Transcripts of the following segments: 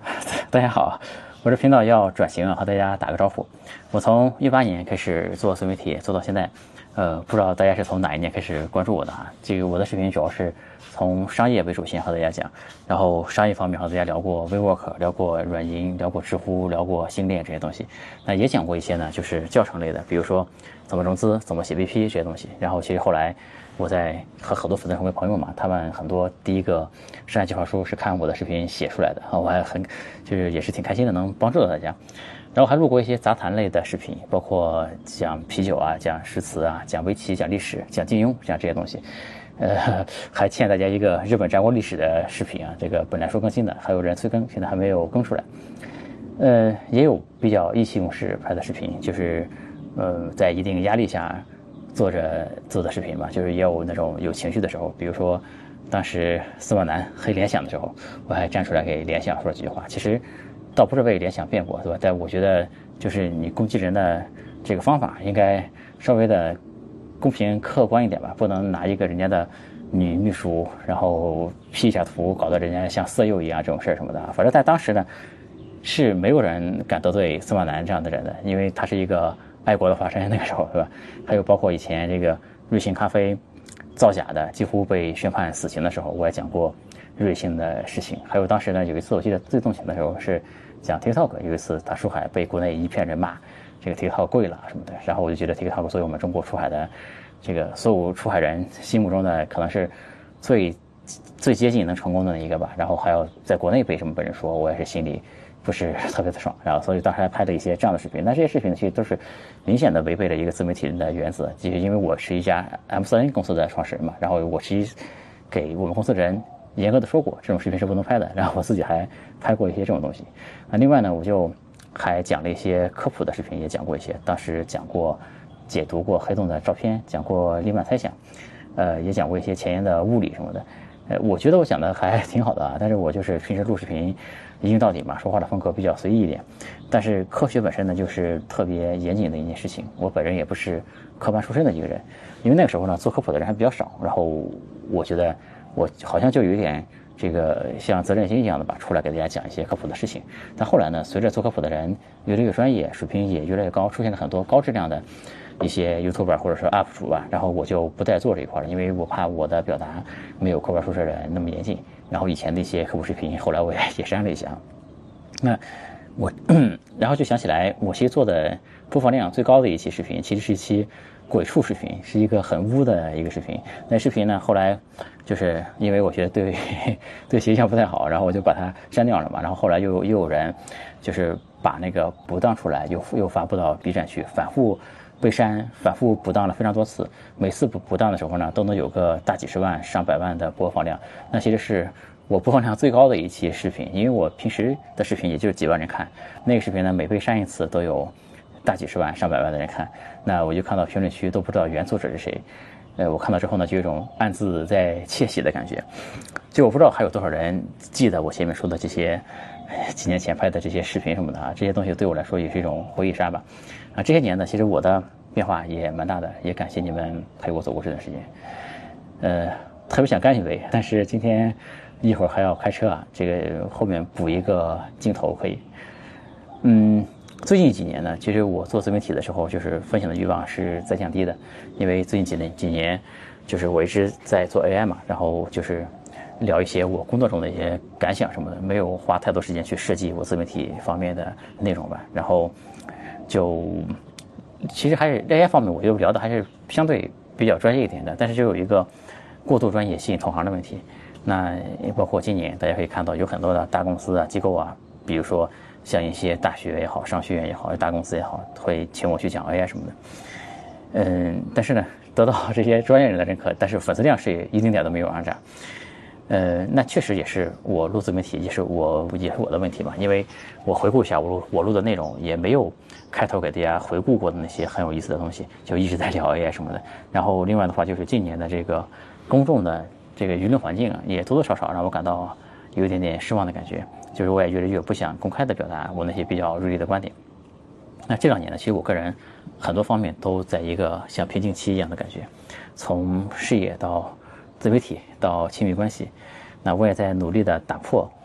大家好，我这频道要转型啊，和大家打个招呼。我从18年开始做自媒体，做到现在，不知道大家是从哪一年开始关注我的啊？这个我的视频主要是从商业为主线和大家讲，然后商业方面和大家聊过 WeWork， 聊过软银，聊过知乎，聊过星链这些东西。那也讲过一些呢，就是教程类的，比如说怎么融资，怎么写 BP 这些东西。然后其实后来我在和很多粉丝成为朋友嘛，他们很多第一个商业计划书是看我的视频写出来的啊，我还就是也是挺开心的，能帮助到大家。然后还录过一些杂谈类的视频，包括讲啤酒啊、讲诗词啊、讲围棋、讲历史、讲金庸，讲这些东西。还欠大家一个日本战国历史的视频啊，这个本来说更新的，还有人催更，现在还没有更出来。也有比较意气用事拍的视频，就是在一定压力下做的视频吧，就是也有那种有情绪的时候，比如说当时司马南黑联想的时候，我还站出来给联想说了几句话。其实倒不是为联想辩驳，对吧？但我觉得就是你攻击人的这个方法应该稍微的公平客观一点吧，不能拿一个人家的女秘书，然后 P 一下图，搞得人家像色诱一样这种事什么的。反正在当时呢，是没有人敢得罪司马南这样的人的，因为他是一个爱国的化身，那个时候，对吧？还有包括以前这个瑞幸咖啡造假的，几乎被宣判死刑的时候，我也讲过瑞幸的事情。还有当时呢，有一次我记得最动情的时候是讲 TikTok， 有一次大出海被国内一片人骂，这个 TikTok 贵了什么的，然后我就觉得 TikTok 作为我们中国出海的这个所有出海人心目中的可能是最接近能成功的一个吧，然后还要在国内被什么被人说，我也是心里不是特别的爽，然后所以当时还拍了一些这样的视频。但这些视频其实都是明显的违背了一个自媒体人的原则，就是因为我是一家 M4N 公司的创始人嘛，然后我其实给我们公司的人严格的说过，这种视频是不能拍的，然后我自己还拍过一些这种东西啊。另外呢，我就还讲了一些科普的视频，也讲过一些，当时讲过解读过黑洞的照片，讲过黎曼猜想，也讲过一些前沿的物理什么的。我觉得我讲的还挺好的啊，但是我就是平时录视频一镜到底嘛，说话的风格比较随意一点。但是科学本身呢，就是特别严谨的一件事情。我本人也不是科班出身的一个人，因为那个时候呢，做科普的人还比较少。然后我觉得我好像就有一点这个像责任心一样的吧，出来给大家讲一些科普的事情。但后来呢，随着做科普的人越来越专业，水平也越来越高，出现了很多高质量的一些 YouTuber 或者说 UP 主吧，然后我就不再做这一块了，因为我怕我的表达没有科班出身人那么严谨。然后以前的一些科普视频，后来我也删了一下。那我然后就想起来，我其实做的播放量最高的一期视频，其实是一期鬼畜视频，是一个很污的一个视频。那视频呢，后来就是因为我觉得对形象不太好，然后我就把它删掉了嘛。然后后来又有人就是把那个补档出来，又发布到 B 站去，反复被删，反复补档了非常多次。每次补档的时候呢，都能有个大几十万、上百万的播放量。那其实是我播放量最高的一期视频，因为我平时的视频也就是几万人看，那个视频呢每被删一次都有大几十万、上百万的人看。那我就看到评论区都不知道原作者是谁，我看到之后呢，就有一种暗自在窃喜的感觉。就我不知道还有多少人记得我前面说的这些几年前拍的这些视频什么的啊，这些东西对我来说也是一种回忆杀吧。啊，这些年呢，其实我的变化也蛮大的，也感谢你们陪我走过这段时间。特别想干一杯，但是今天一会儿还要开车啊，这个后面补一个镜头可以。最近几年呢，其实我做自媒体的时候，就是分享的欲望是在降低的，因为最近几年，就是我一直在做 AI 嘛，然后就是聊一些我工作中的一些感想什么的，没有花太多时间去设计我自媒体方面的内容吧。然后就其实还是 AI 方面，我就聊的还是相对比较专业一点的，但是就有一个过度专业吸引同行的问题。那包括今年大家可以看到有很多的大公司啊、机构啊，比如说像一些大学也好、商学院也好、大公司也好，会请我去讲 AI 什么的。但是呢，得到这些专业人的认可，但是粉丝量是一丁点都没有上涨。那确实也是我录自媒体，也是我的问题嘛，因为我回顾一下我录的内容，也没有开头给大家回顾过的那些很有意思的东西，就一直在聊 AI 什么的。然后另外的话，就是近年的这个公众的这个舆论环境啊，也多多少少让我感到有一点点失望的感觉，就是我也越来越不想公开的表达我那些比较锐利的观点。那这2年呢，其实我个人很多方面都在一个像瓶颈期一样的感觉，从事业到自媒体到亲密关系，那我也在努力的打破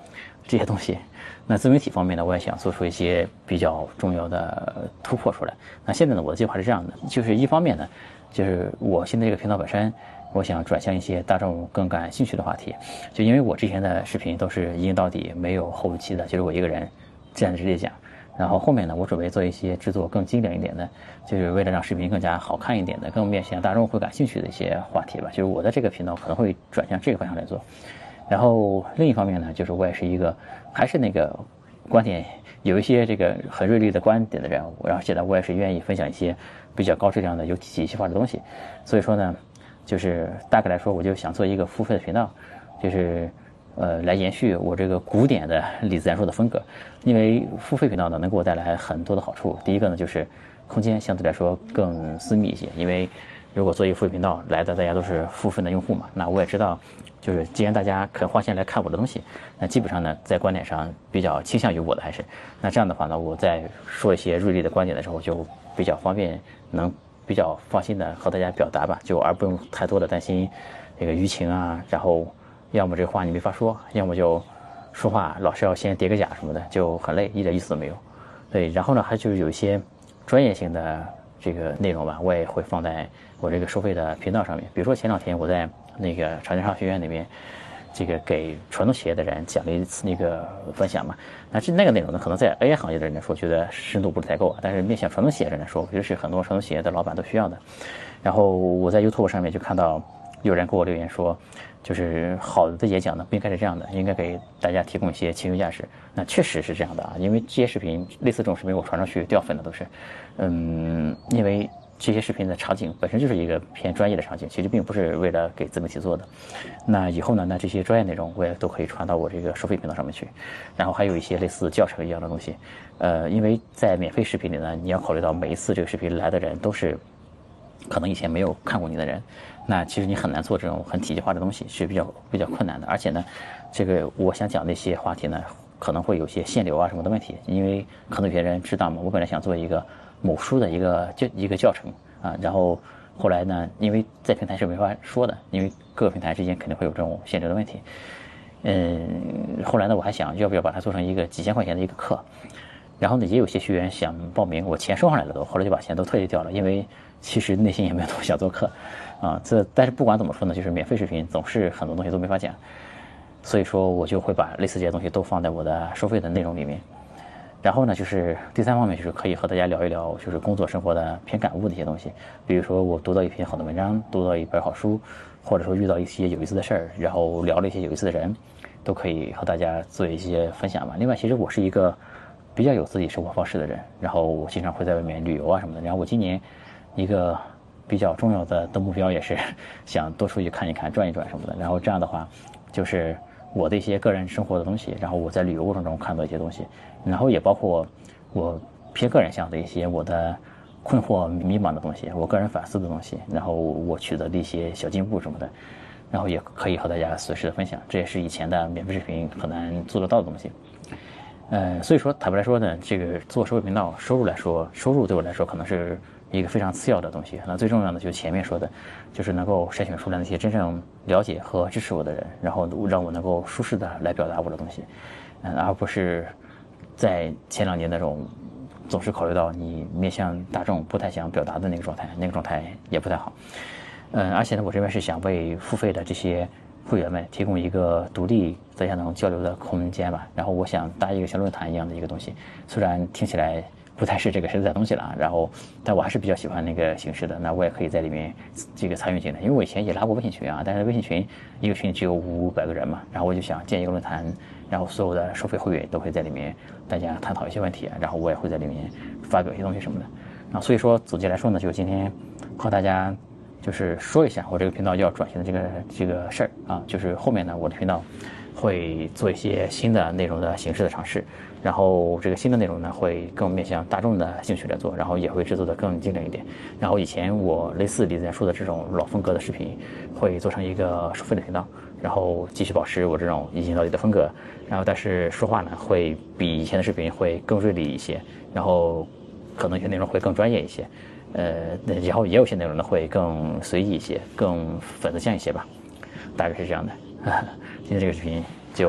这些东西。那自媒体方面呢，我也想做出一些比较重要的突破出来。那现在呢，我的计划是这样的，就是一方面呢，就是我现在这个频道本身，我想转向一些大众更感兴趣的话题。就因为我之前的视频都是一镜到底，没有后期的，就是我一个人站着直接讲。然后后面呢，我准备做一些制作更精良一点的，就是为了让视频更加好看一点的，更面向大众会感兴趣的一些话题吧。就是我的这个频道可能会转向这个方向来做。然后另一方面呢，就是我也是一个还是那个观点有一些这个很锐利的观点的人，然后现在我也是愿意分享一些比较高质量的有体系化的东西。所以说呢，就是大概来说，我就想做一个付费的频道，就是来延续我这个古典的李自然说的风格。因为付费频道呢能给我带来很多的好处。第一个呢就是空间相对来说更私密一些，因为如果做一个付费频道来的大家都是付费的用户嘛，那我也知道，就是既然大家肯花钱来看我的东西，那基本上呢在观点上比较倾向于我的还是，那这样的话呢，我在说一些锐利的观点的时候就比较方便，能比较放心的和大家表达吧，就而不用太多的担心这个舆情啊，然后要么这话你没法说，要么就说话老是要先叠个甲什么的，就很累，一点意思都没有。对，然后呢还就是有一些专业性的这个内容吧，我也会放在我这个收费的频道上面。比如说前2天我在那个长江商学院里面，这个给传统企业的人讲了一次那个分享嘛。那个内容呢，可能在 AI 行业的人来说觉得深度不是太够啊，但是面向传统企业的人来说，我觉得是很多传统企业的老板都需要的。然后我在 YouTube 上面就看到有人给我留言说，就是好的演讲呢不应该是这样的，应该给大家提供一些情绪价值。那确实是这样的啊，因为这些视频类似这种视频我传上去掉粉的都是，因为这些视频的场景本身就是一个偏专业的场景，其实并不是为了给自媒体做的。那以后呢，那这些专业内容我也都可以传到我这个收费频道上面去。然后还有一些类似教程一样的东西，因为在免费视频里呢，你要考虑到每一次这个视频来的人都是可能以前没有看过你的人，那其实你很难做这种很体系化的东西，是比较困难的。而且呢，这个我想讲的一些话题呢，可能会有些限流啊什么的问题，因为可能有些人知道嘛，我本来想做一个某书的一个教程啊，然后后来呢，因为在平台是没法说的，因为各个平台之间肯定会有这种限流的问题。后来呢，我还想要不要把它做成一个几千块钱的一个课，然后呢，也有些学员想报名，我钱收上来了都，后来就把钱都退掉了，因为其实内心也没有多想做课啊。但是不管怎么说呢，就是免费视频总是很多东西都没法讲，所以说我就会把类似这些东西都放在我的收费的内容里面。然后呢，就是第3方面，就是可以和大家聊一聊，就是工作生活的偏感悟的一些东西。比如说我读到一篇好的文章，读到一本好书，或者说遇到一些有意思的事儿，然后聊了一些有意思的人，都可以和大家做一些分享吧。另外，其实我是一个比较有自己生活方式的人，然后我经常会在外面旅游啊什么的。然后我今年一个比较重要的目标也是想多出去看一看、转一转什么的。然后这样的话，就是我的一些个人生活的东西，然后我在旅游过程中看到一些东西，然后也包括我偏个人向的一些我的困惑、迷茫的东西，我个人反思的东西，然后我取得的一些小进步什么的，然后也可以和大家随时的分享。这也是以前的免费视频很难做得到的东西。所以说坦白来说呢，这个做收费频道收入对我来说可能是一个非常次要的东西。那最重要的就是前面说的，就是能够筛选出来那些真正了解和支持我的人，然后让我能够舒适的来表达我的东西，而不是在前2年那种总是考虑到你面向大众不太想表达的那个状态，那个状态也不太好。而且呢，我这边是想为付费的这些会员们提供一个独立大家能交流的空间吧。然后我想搭一个像论坛一样的一个东西，虽然听起来不太是这个实在东西了，然后但我还是比较喜欢那个形式的。那我也可以在里面这个参与进来，因为我以前也拉过微信群啊，但是微信群一个群只有500个人嘛，然后我就想建一个论坛，然后所有的收费会员都会在里面大家探讨一些问题，然后我也会在里面发表一些东西什么的。然后所以说总结来说呢，就今天和大家就是说一下我这个频道要转型的这个事儿啊，就是后面呢我的频道会做一些新的内容的形式的尝试，然后这个新的内容呢会更面向大众的兴趣来做，然后也会制作的更精良一点。然后以前我类似李自然说的这种老风格的视频会做成一个收费的频道，然后继续保持我这种一镜到底的风格，然后但是说话呢会比以前的视频会更锐利一些，然后可能有些内容会更专业一些，然后也有些内容呢会更随意一些，更粉丝向一些吧，大概是这样的。今天这个视频就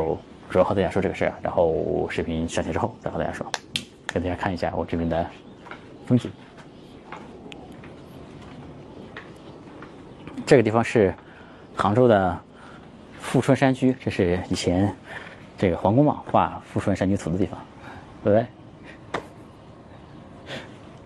主要和大家说这个事儿，然后视频上线之后再和大家说，给大家看一下我这边的风景。这个地方是杭州的富春山居，这是以前这个黄公望画富春山居图的地方，对不对？